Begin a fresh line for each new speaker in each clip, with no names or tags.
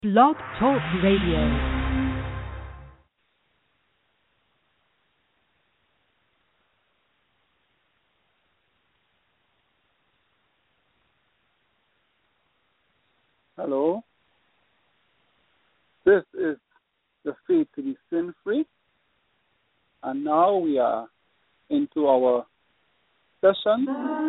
Blog Talk Radio.
Hello, this is the Faith to be Sin Free, and now we are into our session.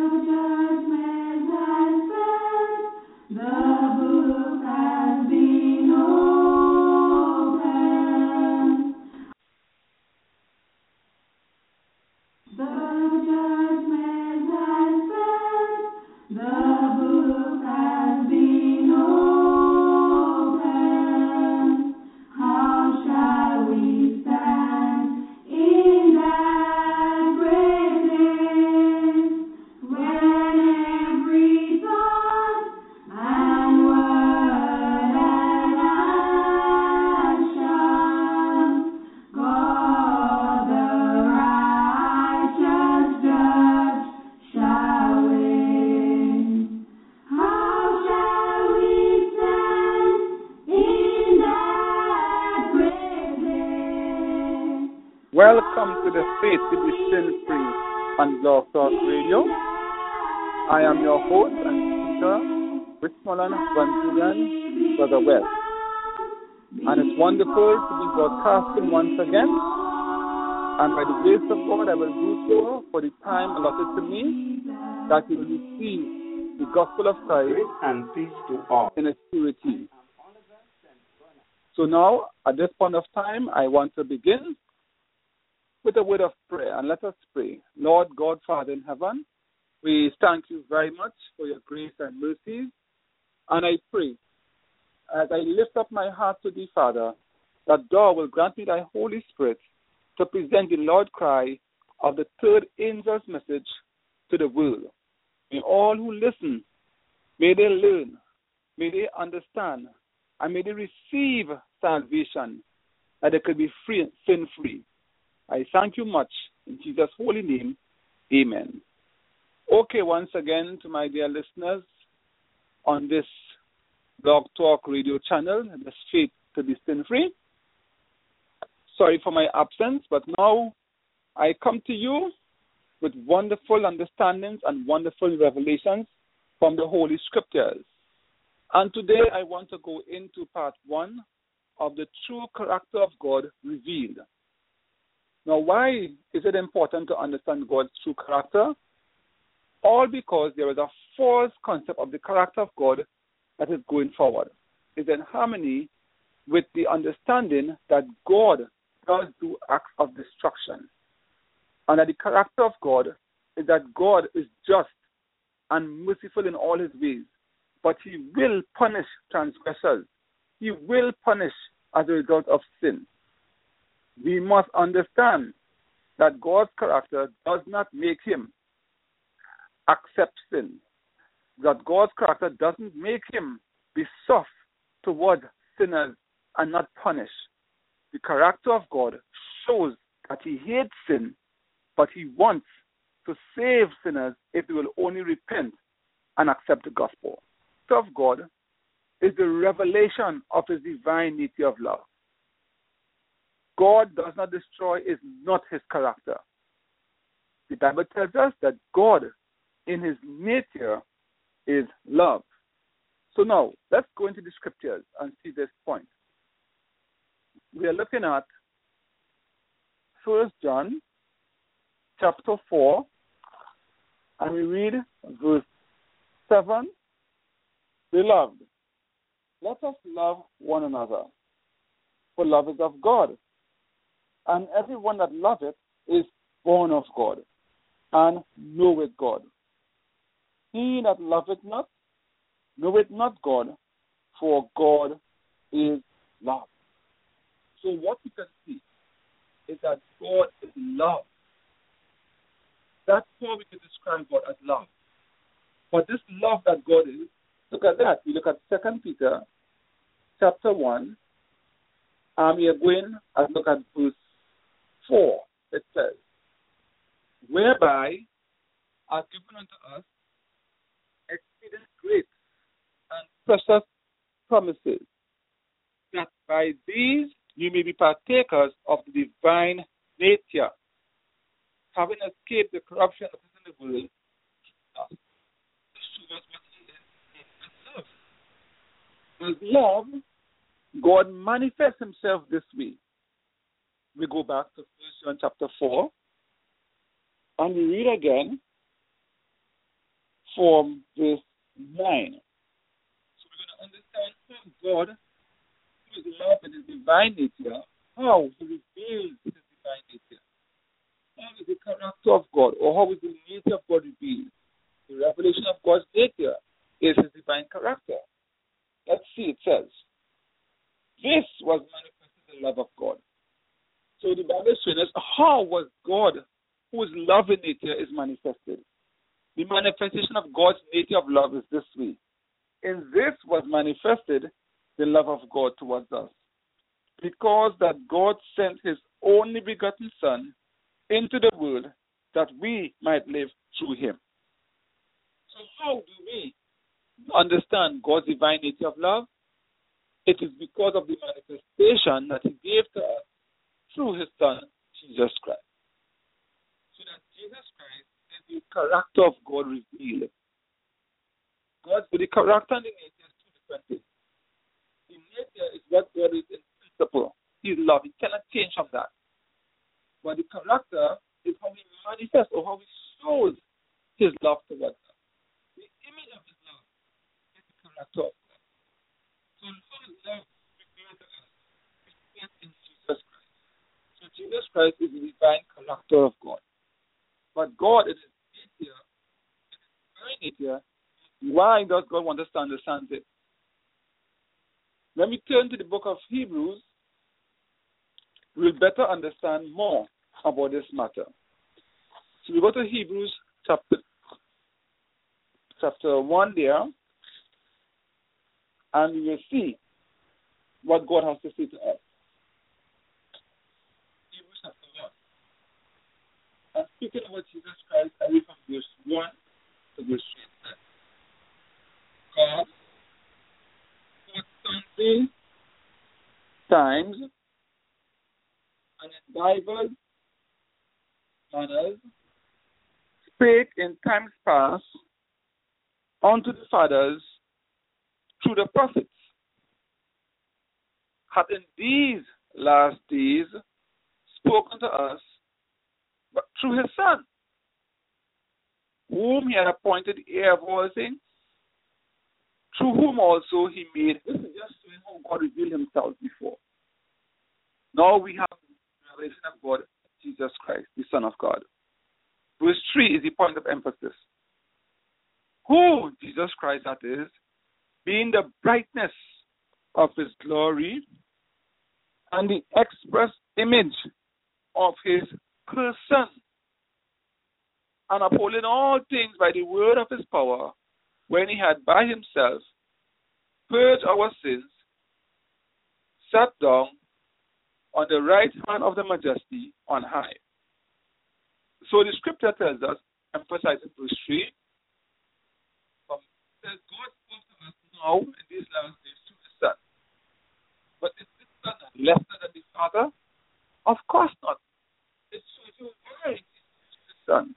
Welcome to the Faith to be Sin Free on Blog Talk Radio. I am your host and speaker, Richmond Van Zulen, Brother West. And it's wonderful to be broadcasting once again. And by the grace of God, I will do so for the time allotted to me, that you will receive the gospel of Christ
and peace to all
in its purity. So now, at this point of time, I want to begin with a word of prayer, and let us pray. Lord God, Father in heaven, we thank you very much for your grace and mercies, and I pray, as I lift up my heart to thee, Father, that thou will grant me thy Holy Spirit to present the Lord cry of the third angel's message to the world. May all who listen, may they learn, may they understand, and may they receive salvation, that they could be free, sin-free. I thank you much. In Jesus' holy name, amen. Okay, once again, to my dear listeners on this Blog Talk Radio channel, this Faith to be Sin Free. Sorry for my absence, but now I come to you with wonderful understandings and wonderful revelations from the Holy Scriptures. And today I want to go into part one of the true character of God revealed. Now, why is it important to understand God's true character? All because there is a false concept of the character of God that is going forward. It's in harmony with the understanding that God does do acts of destruction. And that the character of God is that God is just and merciful in all his ways. But he will punish transgressors. He will punish as a result of sin. We must understand that God's character does not make him accept sin. That God's character doesn't make him be soft toward sinners and not punish. The character of God shows that he hates sin, but he wants to save sinners if they will only repent and accept the gospel. The character of God is the revelation of his divine nature of love. God does not destroy is not his character. The Bible tells us that God, in his nature, is love. So now, let's go into the scriptures and see this point. We are looking at 1 John chapter 4, and we read verse 7. Beloved, let us love one another, for love is of God. And everyone that loveth is born of God, and knoweth God. He that loveth not, knoweth not God, for God is love. So what we can see is that God is love. That's how we can describe God as love. But this love that God is, look at that. We look at 2 Peter chapter 1, and we are going and look at verse 4, it says, whereby are given unto us exceeding great and precious promises, that by these you may be partakers of the divine nature, having escaped the corruption that is in the world. As love, God manifests himself this way. We go back to 1 John chapter 4, and we read again from verse 9. So we're going to understand how God, who is love in his divine nature, how he reveals his divine nature. How is the character of God, or how is the nature of God revealed? The revelation of God's nature is his divine character. Let's see, it says, this was manifested in the love of God. So the Bible is showing us how was God, whose love in nature is manifested. The manifestation of God's nature of love is this way. In this was manifested the love of God towards us, because that God sent his only begotten Son into the world that we might live through him. So how do we understand God's divine nature of love? It is because of the manifestation that he gave to us through his Son, Jesus Christ. So that Jesus Christ is the character of God revealed. The character and the nature is two different things. The nature is what God is in principle. He is love. He cannot change from that. But the character is how he manifests or how he shows his love towards us. The image of his love is the character of God. So how his love revealed to us is in Jesus Christ. So Jesus Christ is the divine character of God. But God in his nature, in his divine nature, why does God want us to understand it? When we turn to the book of Hebrews, we'll better understand more about this matter. So we go to Hebrews chapter 1 there, and we will see what God has to say to us. Hebrews chapter 1. And speaking about Jesus Christ, I read from verse 1 to verse 3. God, for sundry times and in divers manners spake in times past unto the fathers through the prophets, hath in these last days spoken to us but through his Son, whom he had appointed heir of all things, through whom also he made. This is just showing how God revealed himself before. Now we have the revelation of God, Jesus Christ, the Son of God. Verse 3 is the point of emphasis. Who, Jesus Christ that is, being the brightness of his glory and the express image of his person, and upholding all things by the word of his power, when he had by himself purged our sins, sat down on the right hand of the majesty on high. So the scripture tells us, emphasizing verse 3, says God spoke to us now in these last days through the Son. But is this Son lesser than the Father? Of course not. It shows you why it is the Son,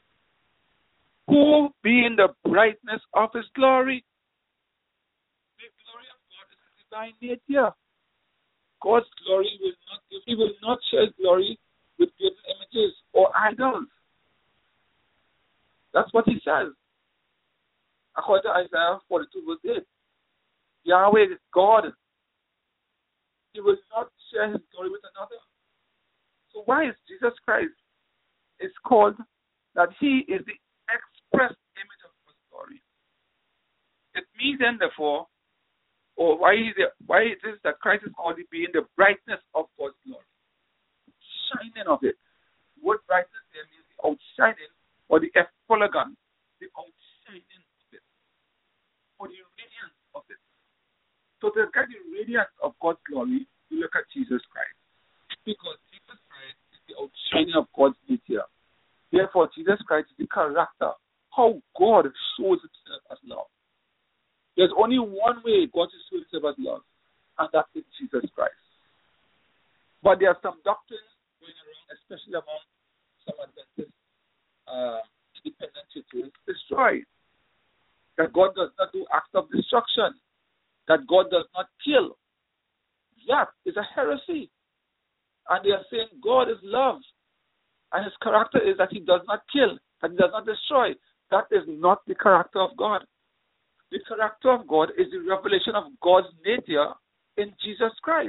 who being the brightness of his glory. The glory of God is his divine nature. God's glory he will not share his glory with graven images or idols. That's what he says. According to Isaiah 42 verse 8. Yahweh is God. He will not share his glory with another. So why is Jesus Christ is called that he is the express image of God's glory? It means then, therefore, or why it is that Christ is called being the brightness of God's glory, shining of it. What brightness there means the outshining or the effulgence, the outshining of it, or the radiance of it. So to get the radiance of God's glory, you look at Jesus Christ, because Jesus Christ is the outshining of God's nature. Therefore, Jesus Christ is the character, how God shows himself as love. There's only one way God is showing himself as love. and that is Jesus Christ. But there are some doctrines going around, especially among some Adventist independent churches, destroy. That God does not do acts of destruction. That God does not kill. That is a heresy. And they are saying God is love. And his character is that he does not kill, that he does not destroy. That is not the character of God. The character of God is the revelation of God's nature in Jesus Christ.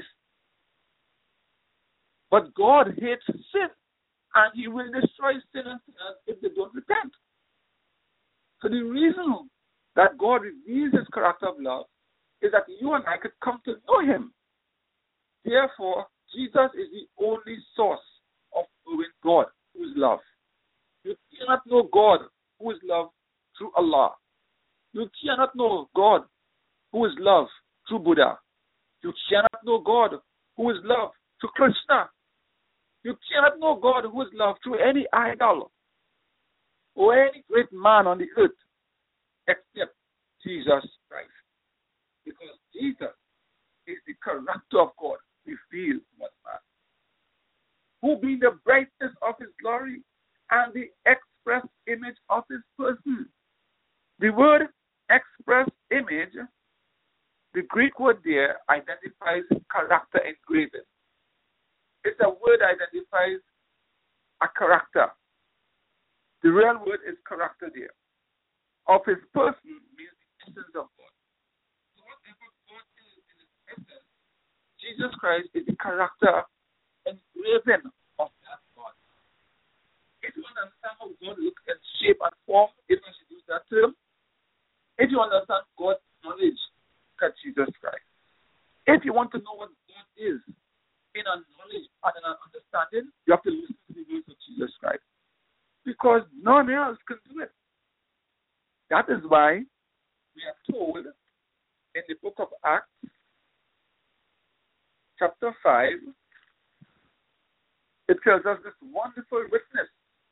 But God hates sin, and he will destroy sinners if they don't repent. So the reason that God reveals his character of love is that you and I could come to know him. Therefore, Jesus is the only source of knowing God, who is love. You cannot know God, who is love, through Allah. You cannot know God, who is love, through Buddha. You cannot know God, who is love, through Krishna. You cannot know God, who is love, through any idol or any great man on the earth except Jesus Christ. Because Jesus is the character of God revealed to one man, who being the brightness of his glory and the express image of his person. The word express image, the Greek word there identifies character engraving. It's a word that identifies a character. The real word is character there. Of his person means the essence of God. So whatever God is in his essence, Jesus Christ is the character engraving of that God. If you understand how God looks in shape and form, if I should use that term, if you understand God's knowledge, look at Jesus Christ. If you want to know what God is in a knowledge and in an understanding, you have to listen to the words of Jesus Christ. Because none else can do it. That is why we are told in the book of Acts, chapter 5, it tells us this wonderful witness.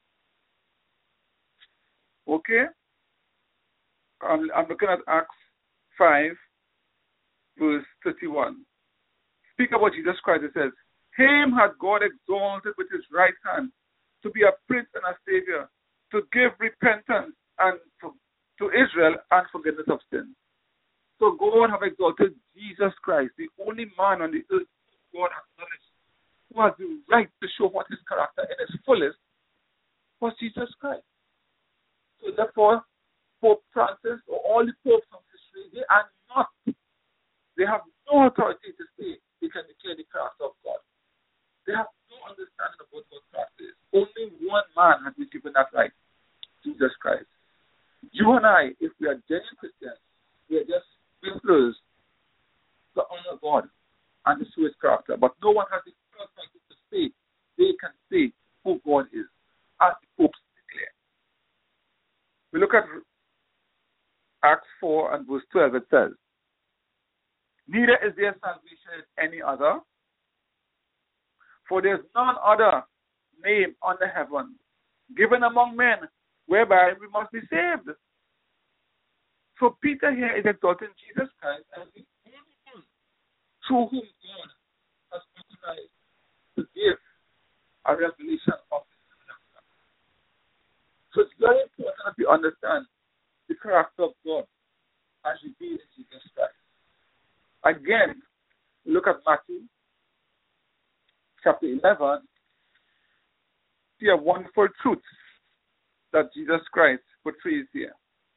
Okay? I'm looking at Acts 5, verse 31. Speak about Jesus Christ. It says, him had God exalted with his right hand to be a prince and a savior, to give repentance and to Israel and forgiveness of sins. So God have exalted Jesus Christ, the only man on the earth who God acknowledged, who has the right to show what his character in its fullest was Jesus Christ. So therefore, Pope Francis or all the popes of history, they have no authority to say they can declare the character of God. They have no understanding of what God's character is. Only one man has been given that right, Jesus Christ. You and I, if we are genuine Christians, we are just whistlers to honor God and to show his character. But no one has the authority to say they can say who God is, as the popes declare. We look at Acts 4 and verse 12, it says, neither is there salvation in any other, for there is none other name under heaven given among men whereby we must be saved. So Peter here is exalting Jesus Christ as the only one through whom God has authorized to give a revelation of his character. So it's very important that we understand the character of God as revealed in Jesus Christ. Again, look at Matthew chapter 11. See a wonderful truth that Jesus Christ portrays here.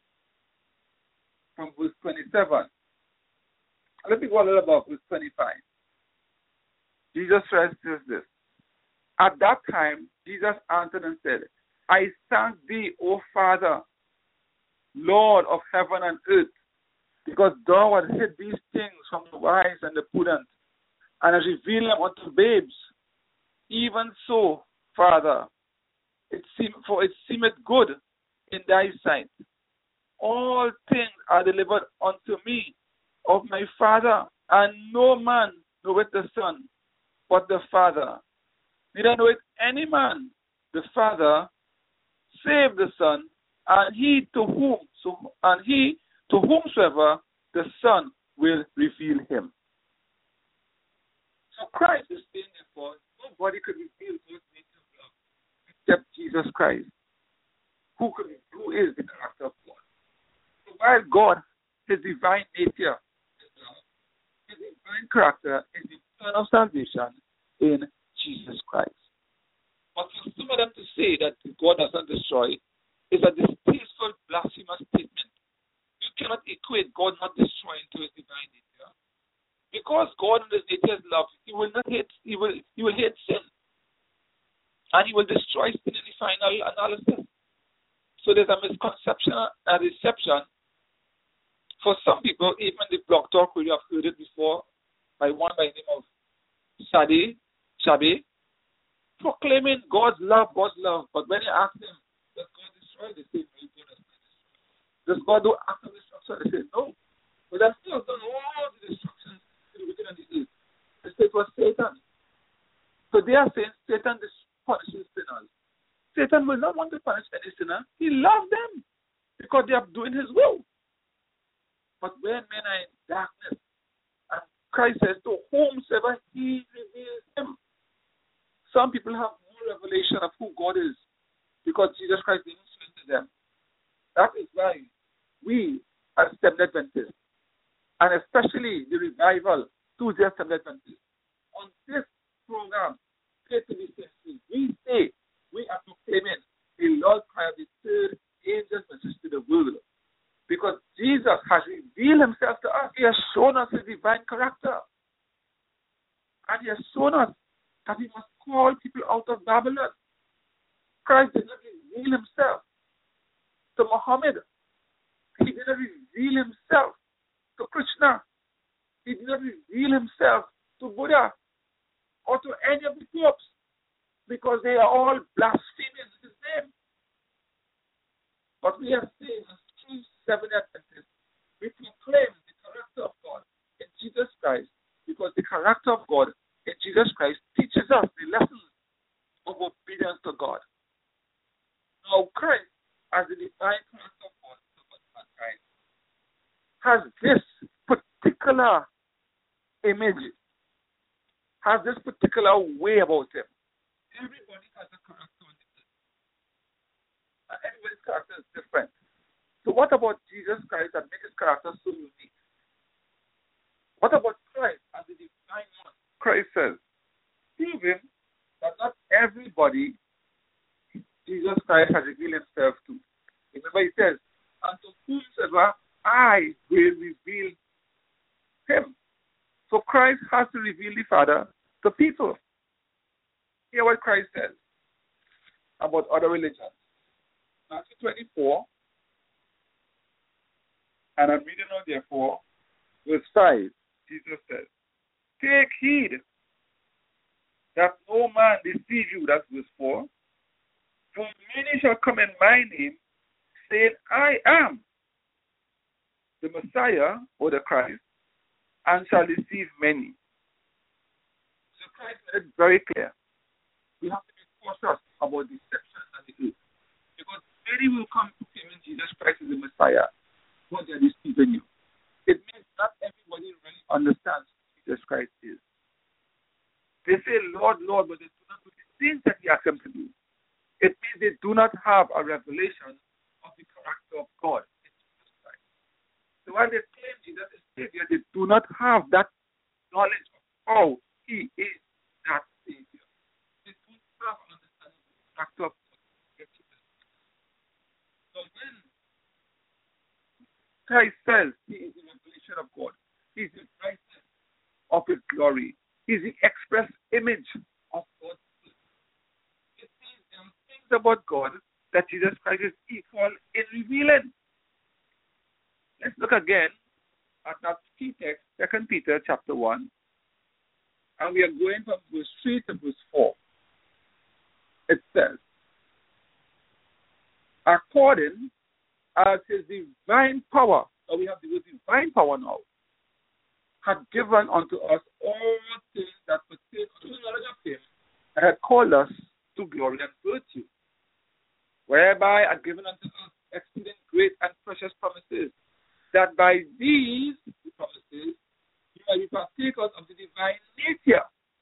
From verse 27. Let me go a little above verse 25. Jesus Christ says this. At that time, Jesus answered and said, I thank thee, O Father, Lord of heaven and earth, because thou hast hid these things from the wise and the prudent, and hast revealed them unto babes. Even so, Father, it seemeth good in thy sight. All things are delivered unto me of my Father, and no man knoweth the Son but the Father. Neither knoweth any man the Father save the Son, and he to whomsoever the Son will reveal him. So Christ is saying, therefore, nobody could reveal God's nature of love except Jesus Christ, who is the character of God. So while God, his divine nature is love, his divine character is the plan of salvation in Jesus Christ. But for some of them to say that God does not destroy is a distasteful, blasphemous statement. You cannot equate God not destroying to his divine nature. Because God in his nature is love, he will not hate, he will hate sin. And he will destroy sin in the final analysis. So there's a misconception, a deception. For some people, even the Blog Talk, we have heard it before, by one by the name of Shabi, proclaiming God's love. But when you ask them, does God destroy? They say, no, God does not destroy. Does God do acts of destruction? They say, no. But that's still done all the destructions to the wicked and the evil. They say it was Satan. So they are saying Satan punishes sinners. Satan will not want to punish any sinner. He loves them because they are doing his will. But when men are in darkness, and Christ says, to whomsoever he reveals him. Some people have no revelation of who God is because Jesus Christ demonstrates to them. That is why we, as Seventh Adventists, and especially the revival to the Seventh Adventists, on this program, Faith to be Set-Free, we say we are proclaiming the Lord Prayer, the third angel's message to the world. Because Jesus has revealed himself to us. He has shown us his divine character. And he has shown us that he must call people out of Babylon. Christ did not reveal himself to Muhammad. He did not reveal himself to Krishna. He did not reveal himself to Buddha or to any of the popes because they are all blaspheming his name. But we are saying, as true Seventh Adventists, we proclaim the character of God in Jesus Christ because the character of God in Jesus Christ teaches us the lessons of obedience to God. Now, Christ, as the divine character of God, mankind, has this particular image, has this particular way about him. Everybody has a character on it. Everybody's character is different. So what about Jesus Christ that makes his character so unique? What about Christ as the divine one? Christ says, proving that not everybody Jesus Christ has revealed himself to. Remember he says, and to whomsoever I will reveal him. So Christ has to reveal the Father to people. Hear what Christ says about other religions. Matthew 24, and I'm reading on therefore, verse 5, Jesus says, take heed that no man deceive you, that's verse 4, for many shall come in my name, saying, I am the Messiah, or the Christ, and shall deceive many. So Christ made it very clear. We have to be cautious about deception and the truth. Because many will come to claiming Jesus Christ is the Messiah, but they are deceiving you. It means not everybody really understands who Jesus Christ is. They say, Lord, Lord, but they do not do the things that he asked them to do. It means they do not have a revelation of the character of God in Jesus Christ. So while they claim Jesus is Savior, they do not have that knowledge of how he is that Savior. They don't have an understanding of the character of God in Jesus Christ. So when Christ says he is the revelation of God, he is the brightness of his glory, he is the express image of God's will. It means there are things about God that Jesus Christ is equal in revealing. Let's look again at that key text, 2 Peter chapter 1, and we are going from verse 3 to verse 4. It says, according as his divine power, so we have the word divine power now, had given unto us all things that pertain to the knowledge of him, and had called us to glory and virtue, whereby are given unto us exceeding great and precious promises, that by these promises you may be partakers of the divine nature,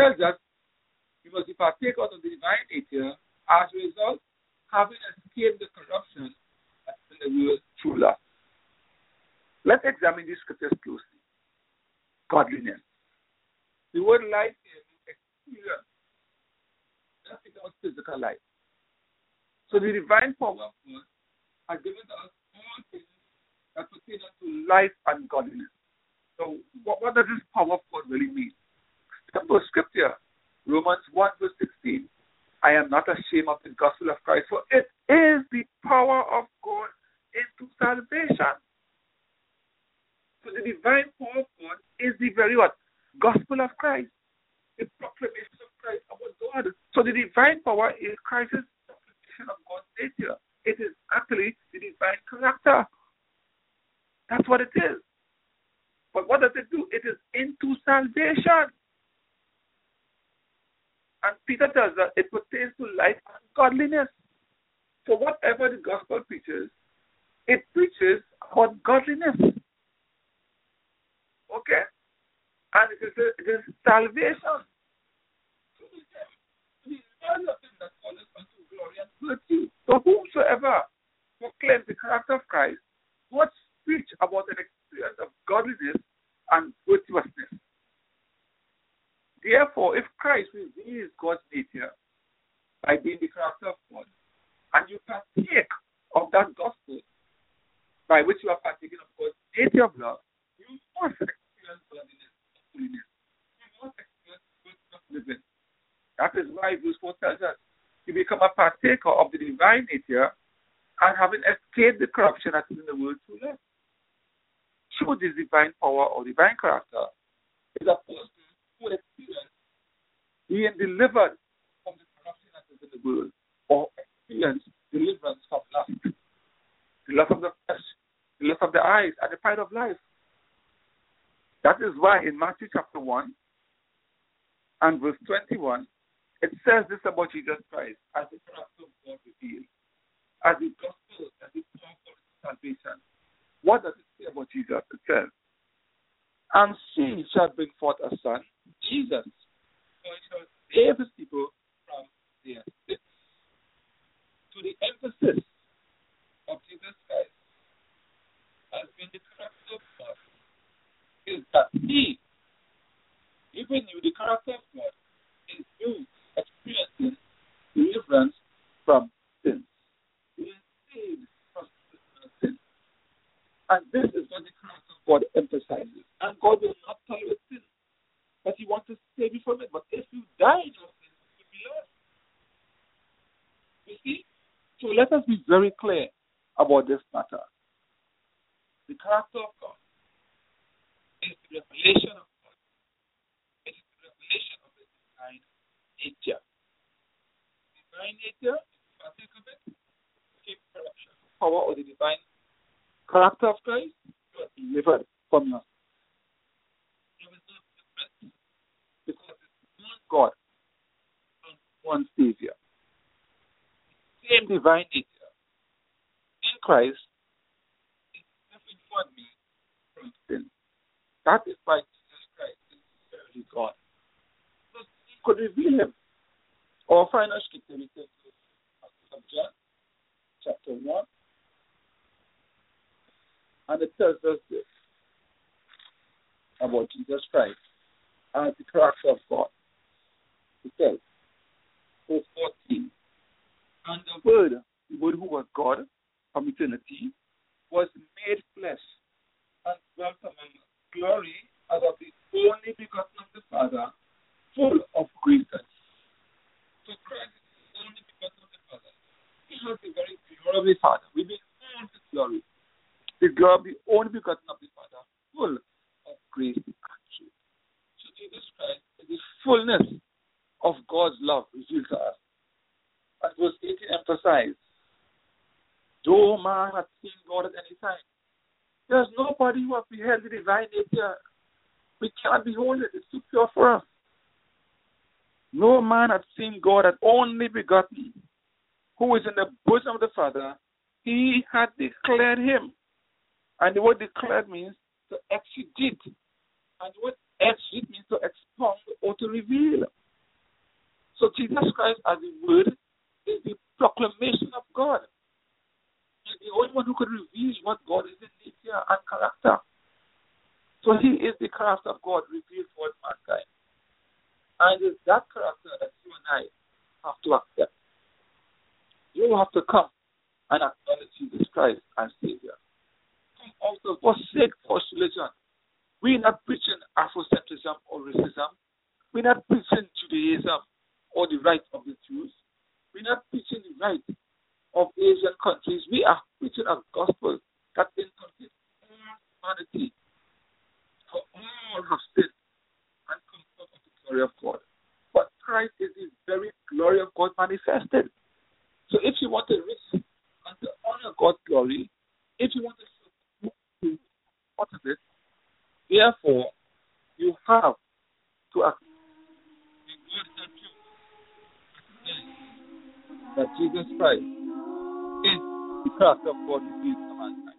says that we must be partakers of the divine nature, as a result, having escaped the corruption that's in the world through lust. Let's examine these scriptures closely. Godliness. The word life here means experience. Nothing about physical life. So the divine power of God has given us all things that pertain to life and godliness. So what does this power of God really mean? Simple scripture, Romans 1 verse 16. I am not ashamed of the gospel of Christ, for it is the power of God into salvation. So the divine power of God is the very what? Gospel of Christ. The proclamation of Christ about God. So the divine power is Christ's proclamation of God's nature. It is actually the divine character. That's what it is. But what does it do? It is into salvation. And Peter tells us it pertains to life and godliness. So whatever the gospel preaches, it preaches about godliness. Okay? And it is salvation. That follows unto glory and virtue. So whomsoever proclaims the character of Christ must preach about an experience of godliness and virtuousness. Therefore, if Christ reveals God's nature by being the character of God, and you partake of that gospel by which you are partaking of God's nature of love, you must experience godliness and holiness. You must experience virtuous living. That is why verse 4 tells us you become a partaker of the divine nature and having escaped the corruption that is in the world through lust. Through this divine power or divine character is a person who experience being delivered from the corruption that is in the world, or experience deliverance from lust, the lust of the flesh, the lust of the eyes, and the pride of life. That is why in Matthew chapter 1 and verse 21, it says this about Jesus Christ as the character of God revealed, as the gospel, as the power of salvation. What does it say about Jesus? It says, and she shall bring forth a son, Jesus, for he shall save his people from their sins. So the emphasis of Jesus Christ as being the character of God is that he, even you, the character of God, is you experiencing deliverance from sin. Being saved from sin. And this is what the character of God emphasizes. And God will not tolerate sin, but he wants to save you from it. But if you die in your sin, you will be lost. You see? So let us be very clear about this matter. The character of God is the revelation of God. It is the revelation of the divine nature. The divine nature, if you partake of it, escape corruption. Power or the divine character of Christ, you are delivered from your sin. There is no difference because it's one God and one Savior. The same divine nature in Christ is different for me from sin. That is why Jesus Christ is very God. So he could reveal him. Our final scripture we take to John chapter 1. And it tells us this about Jesus Christ as the character of God. It says, verse 14, and the Word who was God from eternity, was made flesh and dwelt among us. Glory as of the only begotten of the Father, full of grace and truth. So Christ is the only begotten of the Father. He has the very glory of the Father. We behold his glory. The glory of the only begotten of the Father, full of grace and truth. So Jesus Christ is the fullness of God's love revealed to us. As verse 18 emphasized, no man hath seen God at any time. There's nobody who has beheld the divine nature. We cannot behold it. It's too pure for us. No man hath seen God at only begotten, who is in the bosom of the Father. He had declared him. And the word declared means to exegete. And the word exegete means to expound or to reveal. So Jesus Christ as the Word is the proclamation of God. He's the only one who could reveal what God is in nature and character. So he is the character of God revealed towards mankind. And it's that character that you and I have to accept. You have to come and acknowledge Jesus Christ as Savior. Come out of forsake false religion. We're not preaching Afrocentrism or racism. We're not preaching Judaism or the rights of the Jews. We're not preaching the rights of Asian countries. We are preaching a gospel that encompasses all humanity. For all have sinned and come out of the glory of God. But Christ is the very glory of God manifested. So if you want to reach and to honor God's glory, if you want to support part of it, therefore you have to accept that Jesus Christ is the character of God revealed to mankind.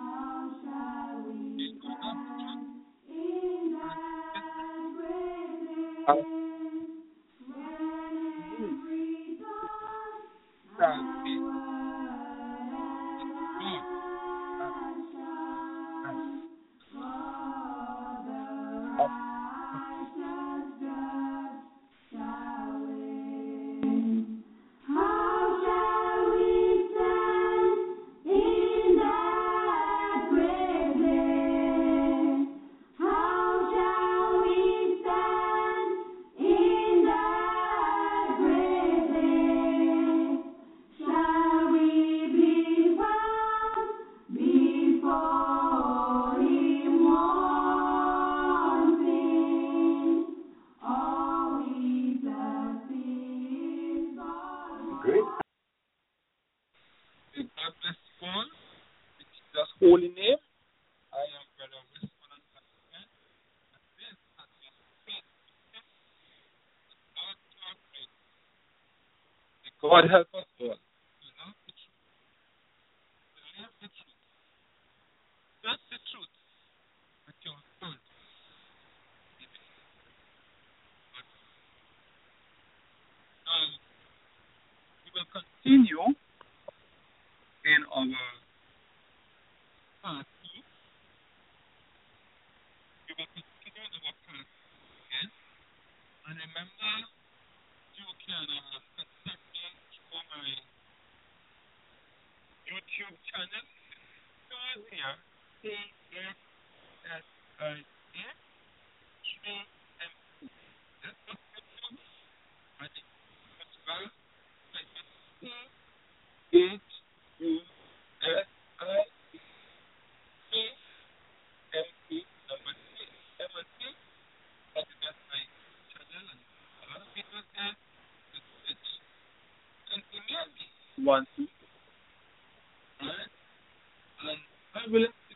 Holy name. I am Brother Winston and Constantine, and this is your faith. God help us all to love the truth, to live the truth, just the truth with your heart. Now, we will continue in our path. We will continue in our path again. And remember, you can contact me through my YouTube channel. Here, CASSIA3MP. That's what YouTube. And it's subscribe. CHUSICMP number 3. That's my channel, and a lot of people there to switch. And email me. Want to? And I will